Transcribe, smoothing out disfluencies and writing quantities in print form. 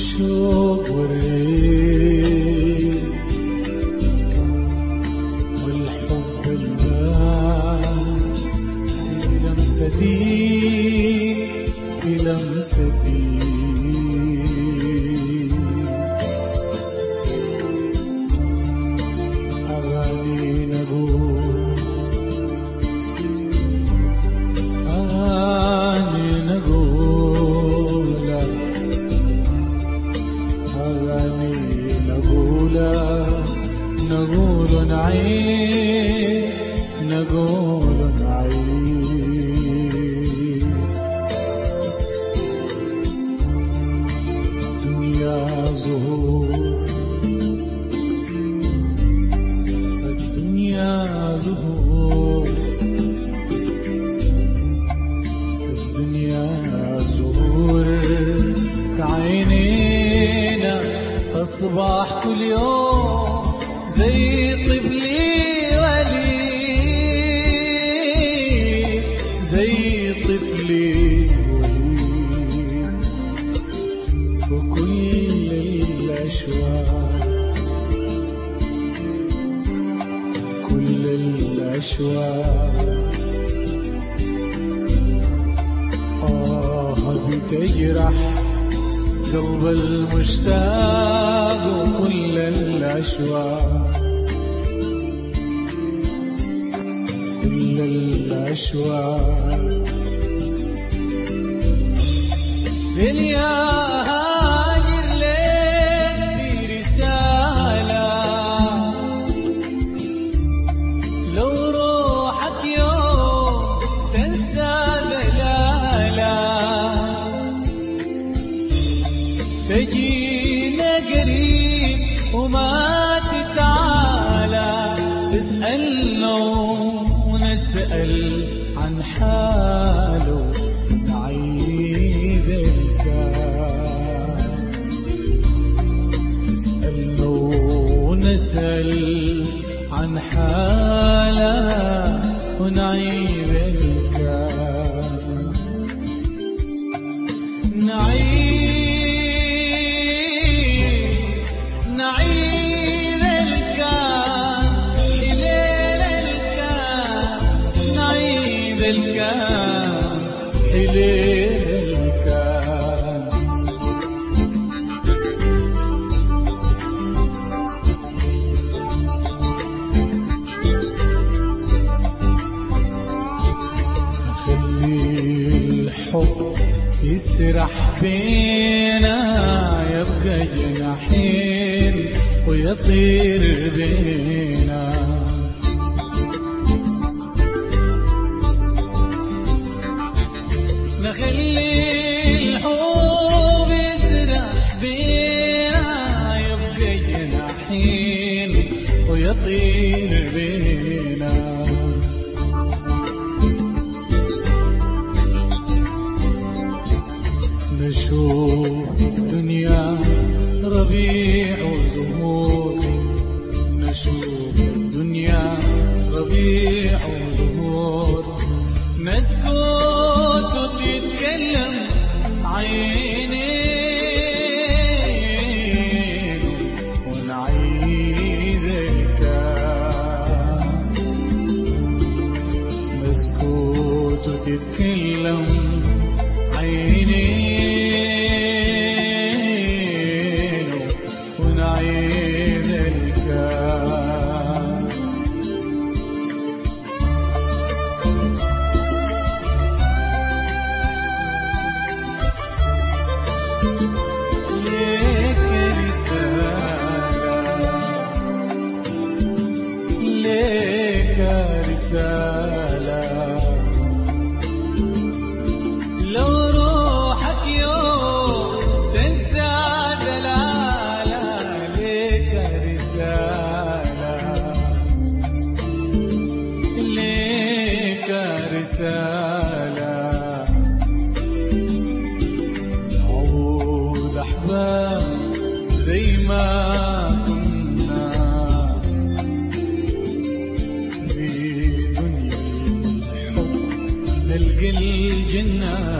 الشوق والريح والحب البان في لمستي في لمستي أغاني نقول أغاني نقول أغاني نقول نقول نعيش نقول نعيش دنيا زهور الدنيا زهور الدنيا زهور كعينينا تصبح كل يوم زي طفلي وليد زي طفلي وليد وكل الأشواق كل الأشواق بتجرح قلب المشتاق وكل الأشواق كل الأشواق دنيا هاجر لك برسالة لو روحك يوم تنسى دلالة تجينا قريب وما تتعالى تسألنا ونسأل عن حاله نعيد الكلام نسألنا ونسأل عن حاله ونعيد الكلام نعيد الكان حليل الكان نعيد الكان حليل الكان خلي الحب يسرح بينا يبقى جناحين ويطير بينا نخلي الحب يسرح بينا يبقى جناحين ويطير بينا نشوف الدنيا ربيع وزهور نشوف الدنيا ربيع وزهور نسكت وتتكلم عينين ونعيد الكلام نسكت وتتكلم عينين ونعيد الكلام ليك رسالة ليك رسالة لو روحك يوم تنسى دلالة ليك رسالة ليك رسالة نعود أحباب زي ما كنا في دنيا الحب نلقى الجنة